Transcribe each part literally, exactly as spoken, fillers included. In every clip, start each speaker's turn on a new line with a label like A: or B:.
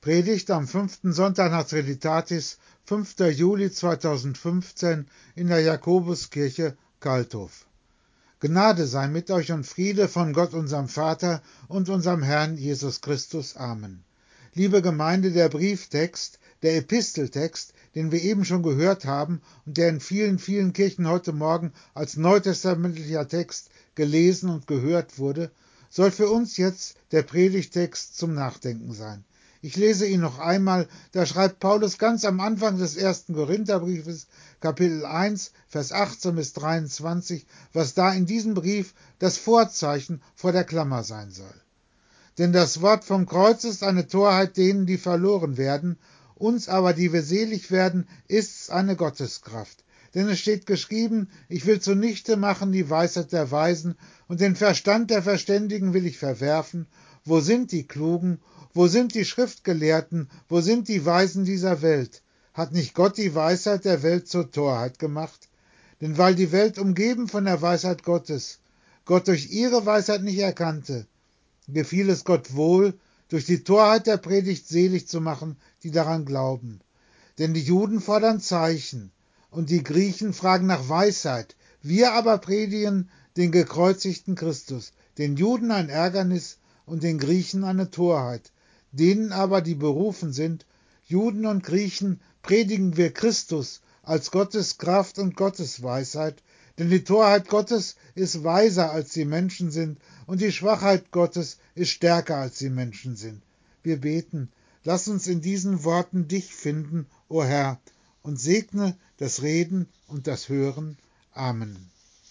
A: Predigt am fünften Sonntag nach Trinitatis, fünfter Juli zweitausendfünfzehn in der Jakobuskirche Kalthof. Gnade sei mit euch und Friede von Gott unserem Vater und unserem Herrn Jesus Christus. Amen. Liebe Gemeinde, der Brieftext, der Episteltext, den wir eben schon gehört haben und der in vielen, vielen Kirchen heute Morgen als neutestamentlicher Text gelesen und gehört wurde, soll für uns jetzt der Predigtext zum Nachdenken sein. Ich lese ihn noch einmal, da schreibt Paulus ganz am Anfang des ersten Korintherbriefes, Kapitel eins, Vers achtzehn bis dreiundzwanzig, was da in diesem Brief das Vorzeichen vor der Klammer sein soll. Denn das Wort vom Kreuz ist eine Torheit denen, die verloren werden, uns aber, die wir selig werden, ist's eine Gotteskraft. Denn es steht geschrieben, ich will zunichte machen die Weisheit der Weisen, und den Verstand der Verständigen will ich verwerfen. Wo sind die Klugen? Wo sind die Schriftgelehrten? Wo sind die Weisen dieser Welt? Hat nicht Gott die Weisheit der Welt zur Torheit gemacht? Denn weil die Welt umgeben von der Weisheit Gottes, Gott durch ihre Weisheit nicht erkannte, gefiel es Gott wohl, durch die Torheit der Predigt selig zu machen, die daran glauben. Denn die Juden fordern Zeichen, und die Griechen fragen nach Weisheit. Wir aber predigen den gekreuzigten Christus, den Juden ein Ärgernis und den Griechen eine Torheit. Denen aber, die berufen sind, Juden und Griechen, predigen wir Christus als Gottes Kraft und Gottes Weisheit, denn die Torheit Gottes ist weiser als die Menschen sind und die Schwachheit Gottes ist stärker als die Menschen sind. Wir beten, lass uns in diesen Worten dich finden, o Herr, und segne das Reden und das Hören. Amen.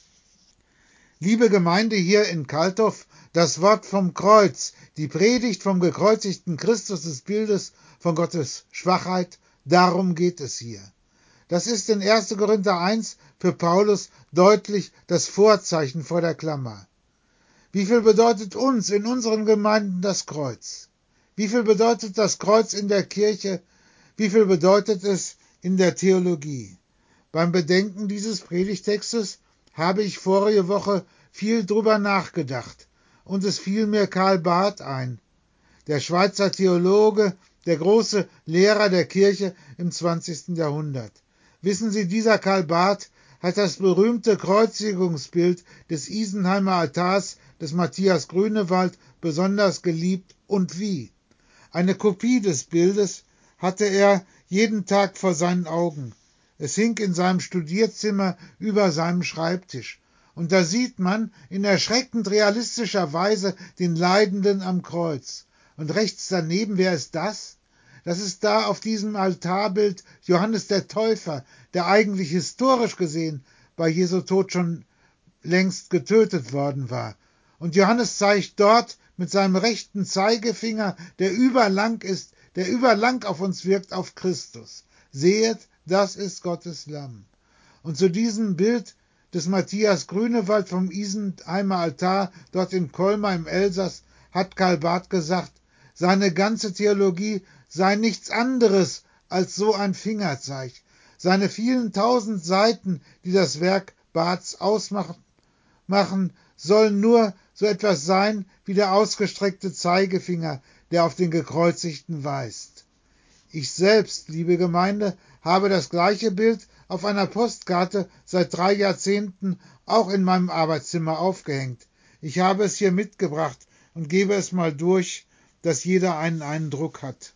A: Liebe Gemeinde hier in Kalthof, das Wort vom Kreuz, die Predigt vom gekreuzigten Christus des Bildes von Gottes Schwachheit, darum geht es hier. Das ist in erster Korinther eins für Paulus deutlich das Vorzeichen vor der Klammer. Wie viel bedeutet uns in unseren Gemeinden das Kreuz? Wie viel bedeutet das Kreuz in der Kirche? Wie viel bedeutet es in der Theologie? Beim Bedenken dieses Predigtextes habe ich vorige Woche viel drüber nachgedacht, und es fiel mir Karl Barth ein, der Schweizer Theologe, der große Lehrer der Kirche im zwanzigsten Jahrhundert. Wissen Sie, dieser Karl Barth hat das berühmte Kreuzigungsbild des Isenheimer Altars des Matthias Grünewald besonders geliebt, und wie. Eine Kopie des Bildes hatte er jeden Tag vor seinen Augen. Es hing in seinem Studierzimmer über seinem Schreibtisch. Und da sieht man in erschreckend realistischer Weise den Leidenden am Kreuz. Und rechts daneben, wer ist das? Das ist da auf diesem Altarbild Johannes der Täufer, der eigentlich historisch gesehen bei Jesu Tod schon längst getötet worden war. Und Johannes zeigt dort mit seinem rechten Zeigefinger, der überlang ist, der überlang auf uns wirkt, auf Christus. Sehet, das ist Gottes Lamm. Und zu diesem Bild des Matthias Grünewald vom Isenheimer Altar, dort in Colmar im Elsass, hat Karl Barth gesagt, seine ganze Theologie sei nichts anderes als so ein Fingerzeig. Seine vielen tausend Seiten, die das Werk Barths ausmachen, machen, sollen nur so etwas sein wie der ausgestreckte Zeigefinger, der auf den Gekreuzigten weist. Ich selbst, liebe Gemeinde, habe das gleiche Bild auf einer Postkarte seit drei Jahrzehnten auch in meinem Arbeitszimmer aufgehängt. Ich habe es hier mitgebracht und gebe es mal durch, dass jeder einen Eindruck hat.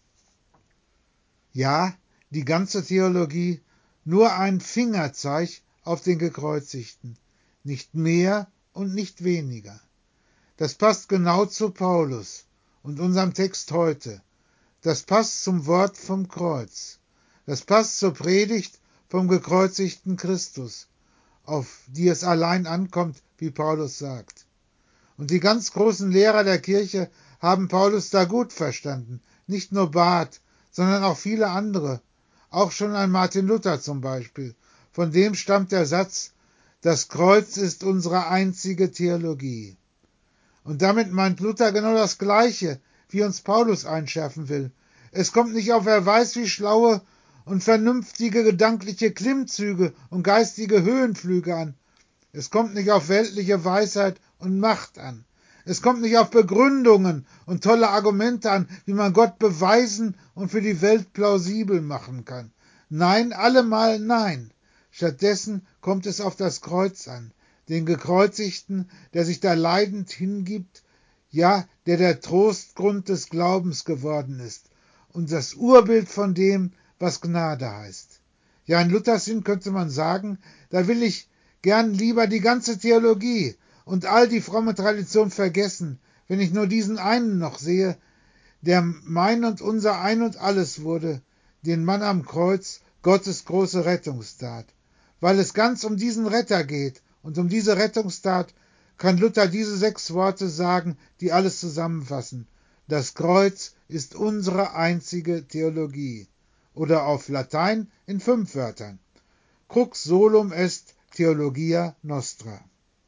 A: Ja, die ganze Theologie, nur ein Fingerzeig auf den Gekreuzigten, nicht mehr und nicht weniger. Das passt genau zu Paulus und unserem Text heute. Das passt zum Wort vom Kreuz. Das passt zur Predigt vom gekreuzigten Christus, auf die es allein ankommt, wie Paulus sagt. Und die ganz großen Lehrer der Kirche haben Paulus da gut verstanden. Nicht nur Barth, sondern auch viele andere. Auch schon ein Martin Luther zum Beispiel. Von dem stammt der Satz, das Kreuz ist unsere einzige Theologie. Und damit meint Luther genau das Gleiche, wie uns Paulus einschärfen will. Es kommt nicht auf wer weiß wie schlaue und vernünftige gedankliche Klimmzüge und geistige Höhenflüge an. Es kommt nicht auf weltliche Weisheit und Macht an. Es kommt nicht auf Begründungen und tolle Argumente an, wie man Gott beweisen und für die Welt plausibel machen kann. Nein, allemal nein. Stattdessen kommt es auf das Kreuz an, den Gekreuzigten, der sich da leidend hingibt, ja, der der Trostgrund des Glaubens geworden ist und das Urbild von dem, was Gnade heißt. Ja, in Luthers Sinn könnte man sagen, da will ich gern lieber die ganze Theologie und all die fromme Tradition vergessen, wenn ich nur diesen einen noch sehe, der mein und unser Ein und Alles wurde, den Mann am Kreuz, Gottes große Rettungstat. Weil es ganz um diesen Retter geht und um diese Rettungstat, kann Luther diese sechs Worte sagen, die alles zusammenfassen. Das Kreuz ist unsere einzige Theologie. Oder auf Latein in fünf Wörtern. Crux solum est theologia nostra.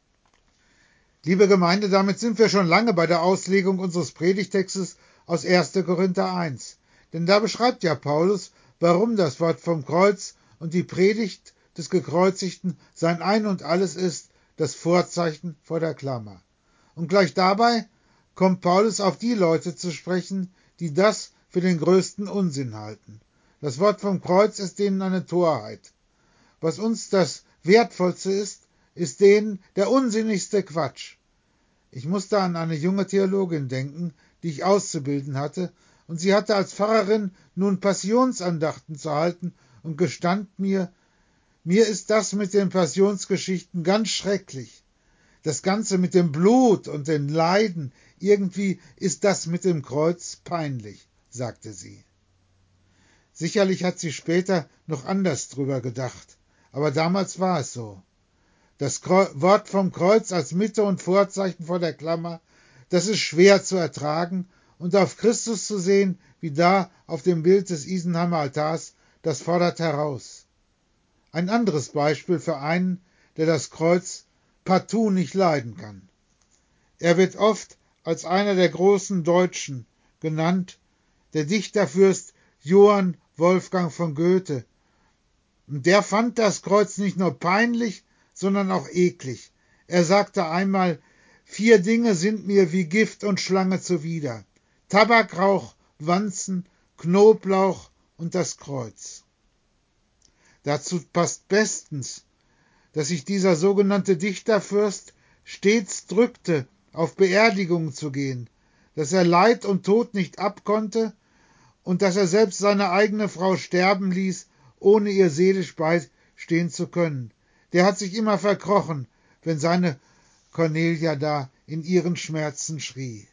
A: Liebe Gemeinde, damit sind wir schon lange bei der Auslegung unseres Predigtextes aus erster Korinther eins. Denn da beschreibt ja Paulus, warum das Wort vom Kreuz und die Predigt des Gekreuzigten sein Ein und Alles ist, das Vorzeichen vor der Klammer. Und gleich dabei kommt Paulus auf die Leute zu sprechen, die das für den größten Unsinn halten. Das Wort vom Kreuz ist denen eine Torheit. Was uns das Wertvollste ist, ist denen der unsinnigste Quatsch. Ich musste an eine junge Theologin denken, die ich auszubilden hatte, und sie hatte als Pfarrerin nun Passionsandachten zu halten und gestand mir, mir ist das mit den Passionsgeschichten ganz schrecklich. Das Ganze mit dem Blut und den Leiden, irgendwie ist das mit dem Kreuz peinlich, sagte sie. Sicherlich hat sie später noch anders drüber gedacht, aber damals war es so. Das Wort vom Kreuz als Mitte und Vorzeichen vor der Klammer, das ist schwer zu ertragen, und auf Christus zu sehen, wie da auf dem Bild des Isenheimer Altars, das fordert heraus. Ein anderes Beispiel für einen, der das Kreuz partout nicht leiden kann. Er wird oft als einer der großen Deutschen genannt, der Dichterfürst Johann Wolfgang von Goethe. Und der fand das Kreuz nicht nur peinlich, sondern auch eklig. Er sagte einmal, vier Dinge sind mir wie Gift und Schlange zuwider. Tabakrauch, Wanzen, Knoblauch und das Kreuz. Dazu passt bestens, dass sich dieser sogenannte Dichterfürst stets drückte, auf Beerdigungen zu gehen, dass er Leid und Tod nicht abkonnte und dass er selbst seine eigene Frau sterben ließ, ohne ihr seelisch beistehen zu können. Der hat sich immer verkrochen, wenn seine Cornelia da in ihren Schmerzen schrie.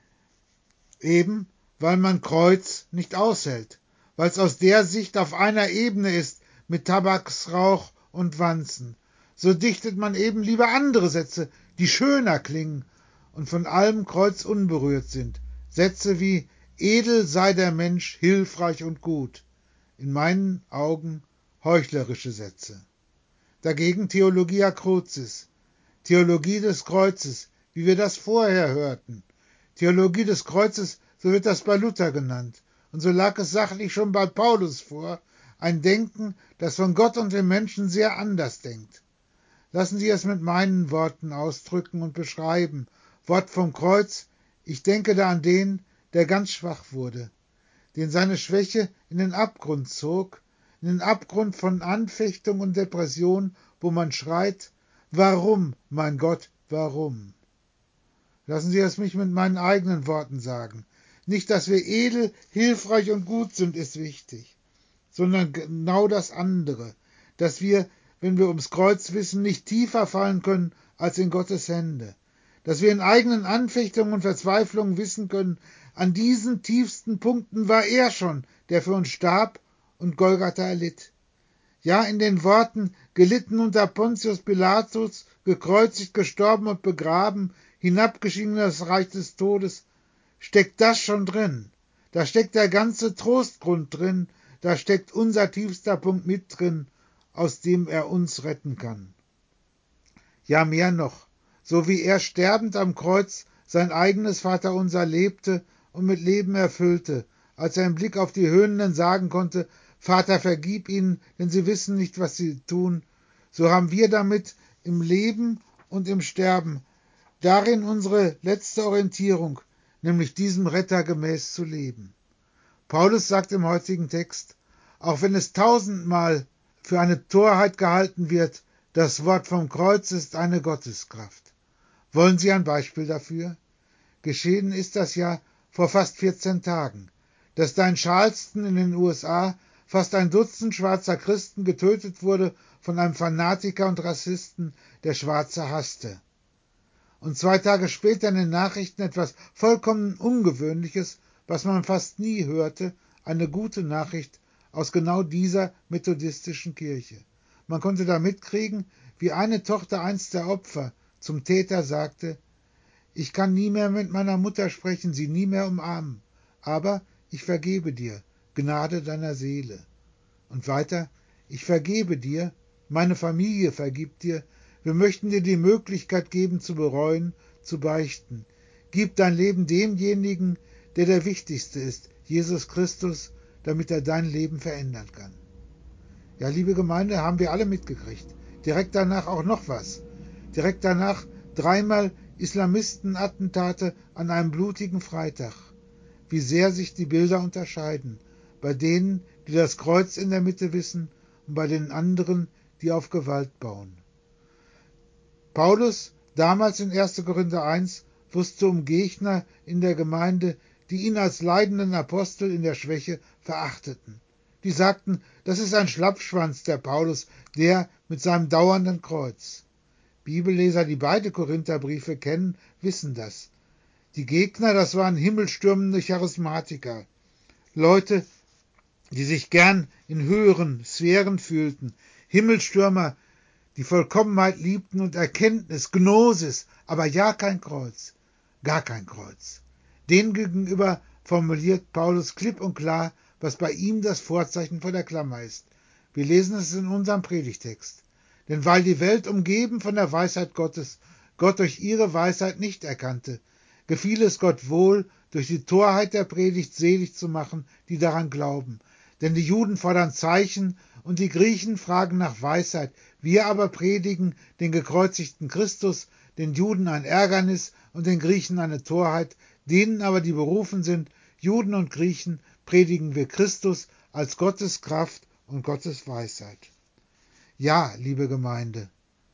A: Eben, weil man Kreuz nicht aushält, weil es aus der Sicht auf einer Ebene ist mit Tabaksrauch und Wanzen. So dichtet man eben lieber andere Sätze, die schöner klingen und von allem Kreuz unberührt sind. Sätze wie edel sei der Mensch, hilfreich und gut. In meinen Augen heuchlerische Sätze. Dagegen Theologia Crucis, Theologie des Kreuzes, wie wir das vorher hörten. Theologie des Kreuzes, so wird das bei Luther genannt. Und so lag es sachlich schon bei Paulus vor, ein Denken, das von Gott und dem Menschen sehr anders denkt. Lassen Sie es mit meinen Worten ausdrücken und beschreiben. Wort vom Kreuz, ich denke da an den, der ganz schwach wurde, den seine Schwäche in den Abgrund zog, in den Abgrund von Anfechtung und Depression, wo man schreit, warum, mein Gott, warum? Lassen Sie es mich mit meinen eigenen Worten sagen. Nicht, dass wir edel, hilfreich und gut sind, ist wichtig, sondern genau das andere, dass wir, wenn wir ums Kreuz wissen, nicht tiefer fallen können als in Gottes Hände, dass wir in eigenen Anfechtungen und Verzweiflungen wissen können, an diesen tiefsten Punkten war er schon, der für uns starb und Golgatha erlitt. Ja, in den Worten, gelitten unter Pontius Pilatus, gekreuzigt, gestorben und begraben, hinabgestiegen in das Reich des Todes, steckt das schon drin. Da steckt der ganze Trostgrund drin, da steckt unser tiefster Punkt mit drin, aus dem er uns retten kann. Ja, mehr noch, so wie er sterbend am Kreuz sein eigenes Vaterunser lebte und mit Leben erfüllte, als er im Blick auf die Höhenden sagen konnte, Vater, vergib ihnen, denn sie wissen nicht, was sie tun, so haben wir damit im Leben und im Sterben darin unsere letzte Orientierung, nämlich diesem Retter gemäß zu leben. Paulus sagt im heutigen Text, auch wenn es tausendmal für eine Torheit gehalten wird, das Wort vom Kreuz ist eine Gotteskraft. Wollen Sie ein Beispiel dafür? Geschehen ist das ja vor fast vierzehn Tagen, dass da in Charleston in den U S A fast ein Dutzend schwarzer Christen getötet wurde von einem Fanatiker und Rassisten, der Schwarze hasste. Und zwei Tage später in den Nachrichten etwas vollkommen Ungewöhnliches, was man fast nie hörte, eine gute Nachricht aus genau dieser methodistischen Kirche. Man konnte da mitkriegen, wie eine Tochter eins der Opfer zum Täter sagte, ich kann nie mehr mit meiner Mutter sprechen, sie nie mehr umarmen, aber ich vergebe dir, Gnade deiner Seele. Und weiter, ich vergebe dir, meine Familie vergibt dir, wir möchten dir die Möglichkeit geben zu bereuen, zu beichten. Gib dein Leben demjenigen, der der Wichtigste ist, Jesus Christus, damit er dein Leben verändern kann. Ja, liebe Gemeinde, haben wir alle mitgekriegt. Direkt danach auch noch was. Direkt danach dreimal Islamistenattentate an einem blutigen Freitag. Wie sehr sich die Bilder unterscheiden. Bei denen, die das Kreuz in der Mitte wissen und bei den anderen, die auf Gewalt bauen. Paulus, damals in erster Korinther eins, wusste um Gegner in der Gemeinde, die ihn als leidenden Apostel in der Schwäche verachteten. Die sagten, das ist ein Schlappschwanz, der Paulus, der mit seinem dauernden Kreuz. Bibelleser, die beide Korintherbriefe kennen, wissen das. Die Gegner, das waren himmelstürmende Charismatiker. Leute, die sich gern in höheren Sphären fühlten. Himmelstürmer, die Vollkommenheit liebten und Erkenntnis, Gnosis, aber ja kein Kreuz, gar kein Kreuz. Den gegenüber formuliert Paulus klipp und klar, was bei ihm das Vorzeichen vor der Klammer ist. Wir lesen es in unserem Predigtext. Denn weil die Welt umgeben von der Weisheit Gottes, Gott durch ihre Weisheit nicht erkannte, gefiel es Gott wohl, durch die Torheit der Predigt selig zu machen, die daran glauben. Denn die Juden fordern Zeichen und die Griechen fragen nach Weisheit. Wir aber predigen den gekreuzigten Christus, den Juden ein Ärgernis und den Griechen eine Torheit, denen aber, die berufen sind, Juden und Griechen, predigen wir Christus als Gottes Kraft und Gottes Weisheit. Ja, liebe Gemeinde,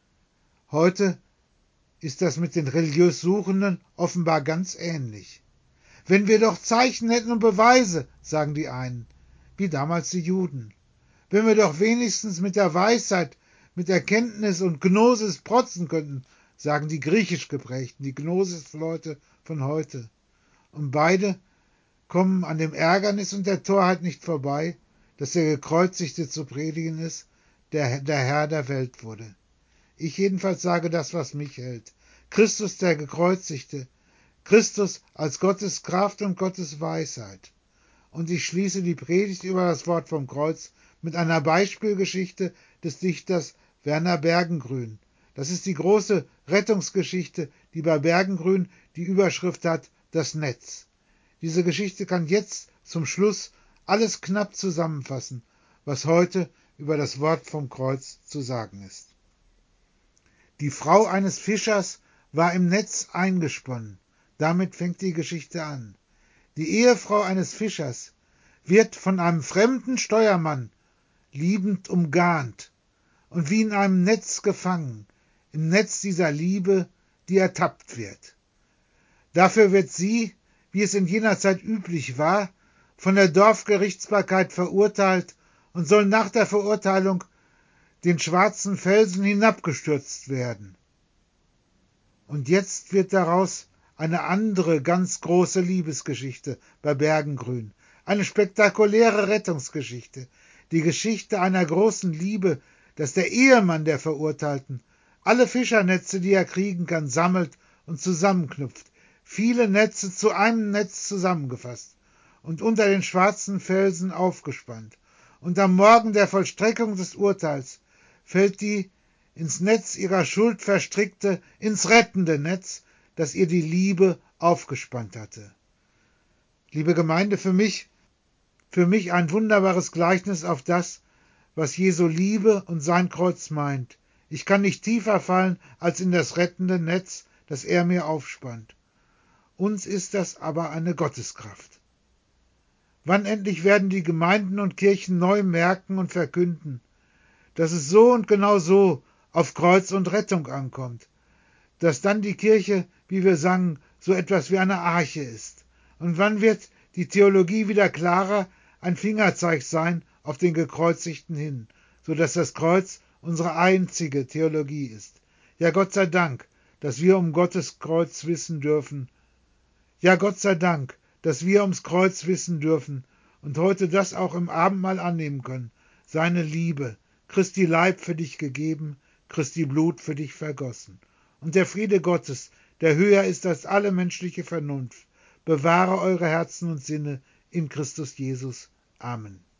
A: heute ist das mit den religiös Suchenden offenbar ganz ähnlich. Wenn wir doch Zeichen hätten und Beweise, sagen die einen, wie damals die Juden. Wenn wir doch wenigstens mit der Weisheit, mit Erkenntnis und Gnosis protzen könnten, sagen die griechisch geprägten, die Gnosis-Leute von heute. Und beide kommen an dem Ärgernis und der Torheit nicht vorbei, dass der Gekreuzigte zu predigen ist, der der Herr der Welt wurde. Ich jedenfalls sage das, was mich hält. Christus der Gekreuzigte, Christus als Gottes Kraft und Gottes Weisheit. Und ich schließe die Predigt über das Wort vom Kreuz mit einer Beispielgeschichte des Dichters Werner Bergengruen. Das ist die große Rettungsgeschichte, die bei Bergengruen die Überschrift hat, das Netz. Diese Geschichte kann jetzt zum Schluss alles knapp zusammenfassen, was heute über das Wort vom Kreuz zu sagen ist. Die Frau eines Fischers war im Netz eingesponnen. Damit fängt die Geschichte an. Die Ehefrau eines Fischers wird von einem fremden Steuermann liebend umgarnt und wie in einem Netz gefangen, im Netz dieser Liebe, die ertappt wird. Dafür wird sie, wie es in jener Zeit üblich war, von der Dorfgerichtsbarkeit verurteilt und soll nach der Verurteilung den schwarzen Felsen hinabgestürzt werden. Und jetzt wird daraus eine andere ganz große Liebesgeschichte bei Bergengruen, eine spektakuläre Rettungsgeschichte, die Geschichte einer großen Liebe, dass der Ehemann der Verurteilten alle Fischernetze, die er kriegen kann, sammelt und zusammenknüpft, viele Netze zu einem Netz zusammengefasst und unter den schwarzen Felsen aufgespannt. Und am Morgen der Vollstreckung des Urteils fällt die ins Netz ihrer Schuld verstrickte, ins rettende Netz, das ihr die Liebe aufgespannt hatte. Liebe Gemeinde, für mich, für mich ein wunderbares Gleichnis auf das, was Jesu Liebe und sein Kreuz meint. Ich kann nicht tiefer fallen als in das rettende Netz, das er mir aufspannt. Uns ist das aber eine Gotteskraft. Wann endlich werden die Gemeinden und Kirchen neu merken und verkünden, dass es so und genau so auf Kreuz und Rettung ankommt, dass dann die Kirche, wie wir sangen, so etwas wie eine Arche ist? Und wann wird die Theologie wieder klarer ein Fingerzeig sein auf den Gekreuzigten hin, so dass das Kreuz unsere einzige Theologie ist? Ja, Gott sei Dank, dass wir um Gottes Kreuz wissen dürfen. Ja, Gott sei Dank, dass wir ums Kreuz wissen dürfen und heute das auch im Abendmahl annehmen können. Seine Liebe, Christi Leib für dich gegeben, Christi Blut für dich vergossen. Und der Friede Gottes, der höher ist als alle menschliche Vernunft, bewahre eure Herzen und Sinne in Christus Jesus. Amen.